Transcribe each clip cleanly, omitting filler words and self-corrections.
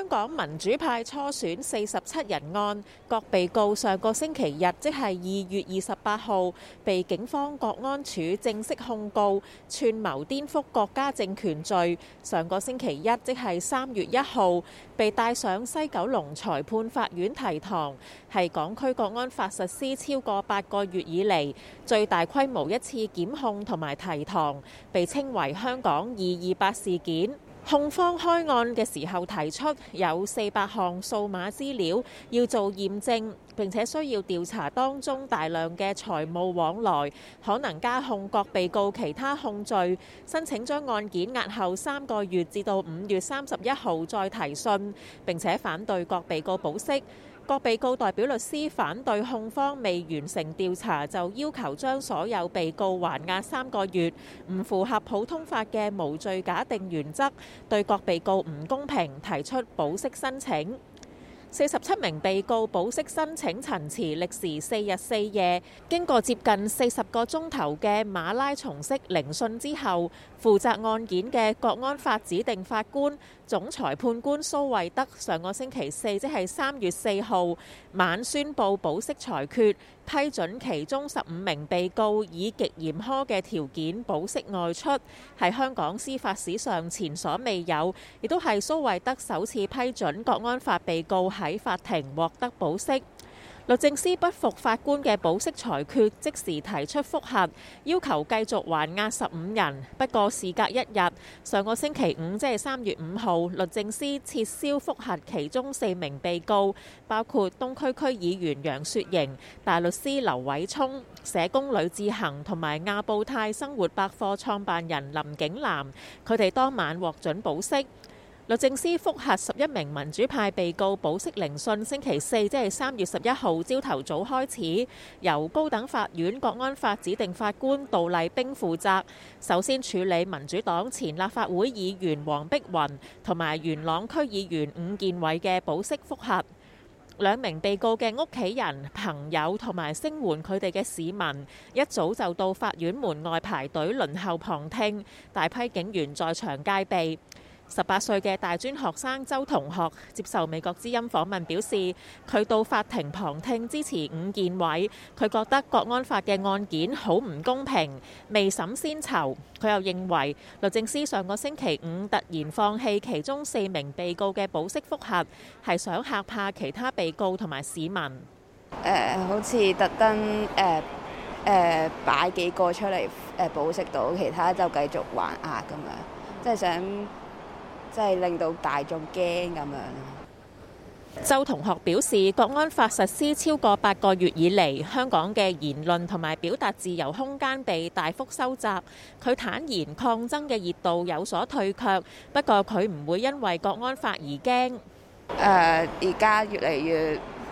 香港民主派初選47人案，各被告上個星期日，即係2月28號，被警方國安處正式控告串謀顛覆國家政權罪。上個星期一，即係3月1號，被帶上西九龍裁判法院提堂，係港區國安法實施超過8個月以嚟最大規模一次檢控同埋提堂，被稱為香港228事件。控方開案嘅時候提出有400項數碼資料要做驗證，並且需要調查當中大量嘅財務往來，可能加控各被告其他控罪，申請將案件押後3個月至到5月31號再提訊，並且反對各被告保釋。各被告代表律師反對控方未完成調查就要求將所有被告還押3個月，唔符合普通法嘅無罪假定原則，對各被告唔公平，提出保釋申請。47名被告保釋申請陳詞歷時4日4夜，經過接近40個鐘頭嘅馬拉松式聆訊之後，負責案件嘅國安法指定法官總裁判官蘇惠德上個星期四，即係3月4號晚宣布保釋裁決，批准其中15名被告以極嚴苛嘅條件保釋外出，係香港司法史上前所未有，亦都係蘇惠德首次批准國安法被告喺法庭獲得保釋。律政司不服法官嘅保釋裁決，即時提出覆核，要求繼續還押15人。不過事隔1日，上個星期五，即係3月5號，律政司撤銷覆核其中4名被告，包括東區區議員楊雪盈、大律師劉偉聰、社工呂志恒同埋亞布泰生活百貨創辦人林景南，佢哋當晚獲准保釋。律政司覆核11名民主派被告保釋聆訊，星期四即係3月11號朝頭早開始，由高等法院國安法指定法官杜麗冰負責。首先處理民主黨前立法會議員黃碧雲同埋元朗區議員伍健偉嘅保釋覆核。2名被告嘅屋企人、朋友同埋聲援佢哋嘅市民，一早就到法院門外排隊輪候旁聽，大批警員在場戒備。18歲嘅大專學生周同學接受美國之音訪問表示，佢到法庭旁聽支持伍健偉，佢覺得國安法嘅案件好唔公平，未審先囚。佢又認為律政司上個星期五突然放棄其中4名被告嘅保釋覆核，係想嚇怕其他被告同埋市民。 好似特登擺幾個出嚟保釋到，其他就繼續還押咁樣，即係想。即係令到大眾驚咁樣。 周同學表示，國安法實施超過8個月以嚟，香港嘅言論同埋表達自由空間被大幅收窄。佢坦言抗爭嘅熱度有所退卻，不過佢唔會因為國安法而驚。 而家越嚟越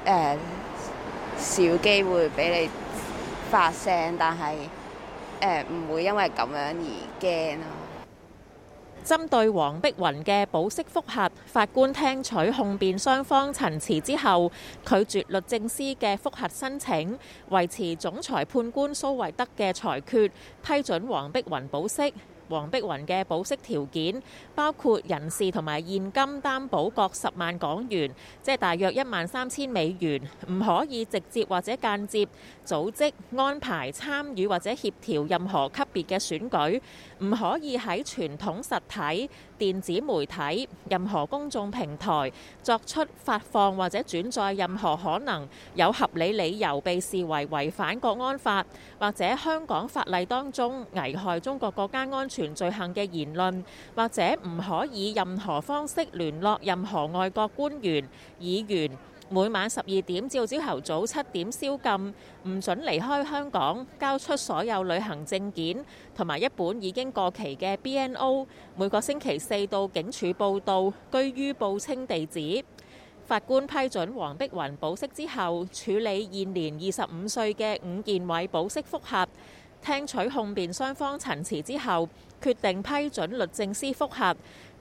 少機會俾你發聲，但係唔會因為咁樣而驚咯。 針對黃碧雲嘅保釋覆核，法官聽取控辯雙方陳詞之後，拒絕律政司嘅覆核申請，維持總裁判官蘇惠德嘅裁決，批准黃碧雲保釋。黃碧雲嘅保釋條件包括人事同埋現金擔保各10萬港元，即係大約13000美元，唔可以直接或者間接組織、安排、參與或者協調任何級別嘅選舉，唔可以喺傳統實體、電子媒體、任何公眾平台作出發放或者轉載任何可能有合理理由被視為違反國安法或者香港法例當中危害中國國家安全罪行嘅言論，或者唔可以任何方式聯絡任何外國官員、議員。每晚12點至朝頭早7點宵禁，唔准離開香港，交出所有旅行證件同埋一本已經過期嘅 BNO。每個星期4到警署報到，居於報稱地址。法官批准黃碧雲保釋之後，處理現年25歲嘅伍健偉保釋覆核。聽取控辯雙方陳詞之後，決定批准律政司覆核，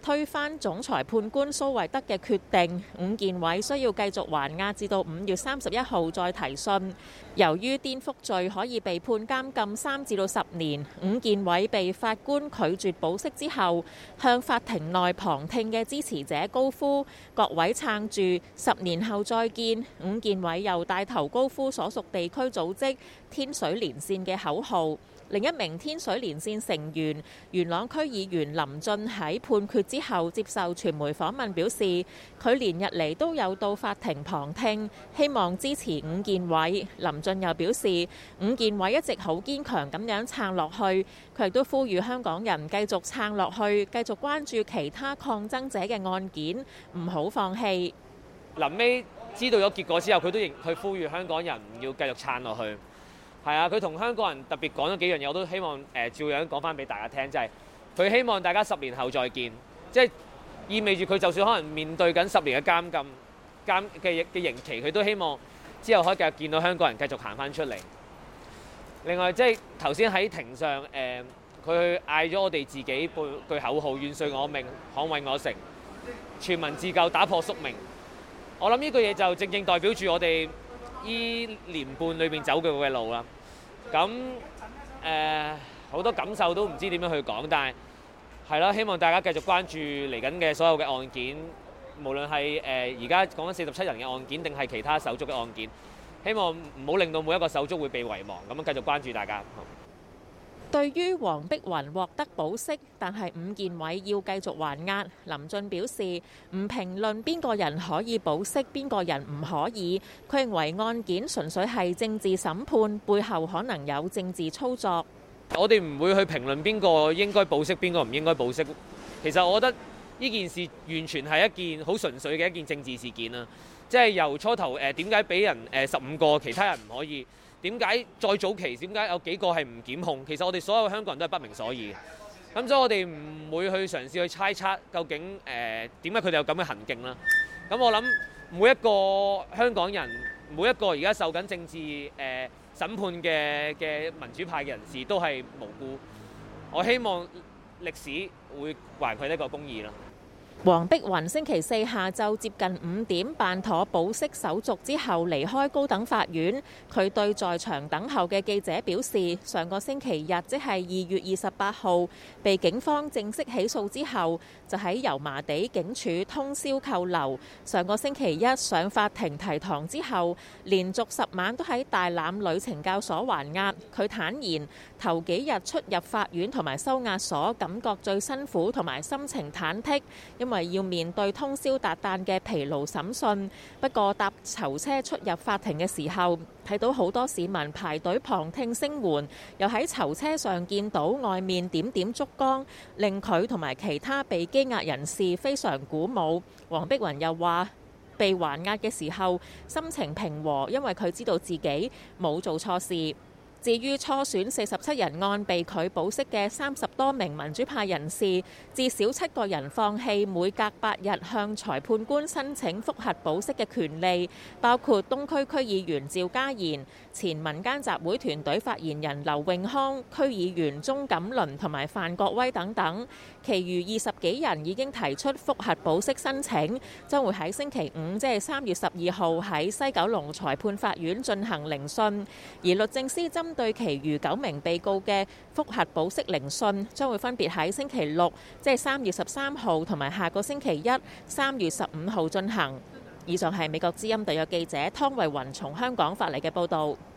推翻總裁判官蘇惠德嘅決定，伍健偉需要繼續還押至到5月31號再提訊。由於顛覆罪可以被判監禁3至到10年，伍健偉被法官拒絕保釋之後，向法庭內旁聽嘅支持者高呼各位撐住10年後再見。伍健偉又帶頭高呼所屬地區組織天水連線嘅口號。另一名天水連線成員元朗區議員林俊喺判決之後接受傳媒訪問表示，佢連日嚟都有到法庭旁聽，希望支持伍健偉。林俊又表示，伍健偉一直好堅強咁樣撐落去，佢亦都呼籲香港人繼續撐落去，繼續關注其他抗爭者嘅案件，唔好放棄。 臨尾知道咗結果之後，佢都去呼籲香港人要繼續撐落去。係啊，佢同香港人特別講咗幾樣嘢，我都希望照樣講翻俾大家聽，就係佢希望大家10年後再見，即係意味住佢就算可能面對緊10年嘅監禁嘅刑期，佢都希望之後可以繼續見到香港人繼續行翻出嚟。另外，即係頭先喺庭上佢嗌咗我哋自己句口號：願遂我命，捍衛我城，全民自救，打破宿命。我諗呢句嘢就正代表住我哋呢年半裏邊走嘅路啦。咁好多感受都唔知點樣去講，但係啦，希望大家繼續關注嚟緊嘅所有嘅案件，無論係而家講緊47人嘅案件，定係其他手足嘅案件，希望唔好令到每一個手足會被遺忘，咁樣繼續關注大家。 對於黃碧雲獲得保釋，但係伍健偉要繼續還押，林俊表示唔評論邊個人可以保釋，邊個人唔可以。佢認為案件純粹係政治審判，背後可能有政治操作。 我哋唔會去評論邊個應該保釋，邊個唔應該保釋。其實我覺得呢件事完全係一件好純粹嘅一件政治事件啦。即係由初頭點解俾人15個，其他人唔可以？點解再早期點解有幾個係唔檢控？其實我哋所有香港人都係不明所以嘅。咁所以我哋唔會去嘗試去猜測究竟點解佢哋有咁嘅行徑啦。咁我諗每一個香港人，每一個而家受緊政治審判嘅民主派嘅人士都係無辜。我希望歷史會還佢呢個公義啦。 黃碧雲星期四下晝接近5點辦妥保釋手續之後離開高等法院。佢對在場等候嘅記者表示，上個星期日即係2月28號被警方正式起訴之後，就喺油麻地警署通宵扣留。上個星期一上法庭提堂之後，連續10晚都喺大欖女懲教所還押。佢坦言頭幾日出入法院同埋收押所，感覺最辛苦同埋心情忐忑，因為要面對通宵達旦嘅疲勞審訊。不過搭囚車出入法庭嘅時候，睇到好多市民排隊旁聽聲援，又喺囚車上見到外面點點燭光，令佢同埋其他被羈押人士非常鼓舞。黃碧雲又話被還押嘅時候心情平和，因為佢知道自己冇做錯事。至於初選47人案被拒保釋嘅30多名民主派人士，至少7個人放棄每隔8日向裁判官申請覆核保釋嘅權利，包括東區區議員趙家賢、前民間集會團隊發言人劉永康、區議員鍾錦麟同埋范國威等等。其餘20幾人已經提出覆核保釋申請，將會喺星期五，即係3月12號喺西九龍裁判法院進行聆訊。而律政司針對其餘9名被告嘅覆核保釋聆訊，將會分別喺星期六，即係3月13號同埋下個星期一3月15號進行。以上係美國之音特約記者湯慧雲從香港發嚟嘅報導。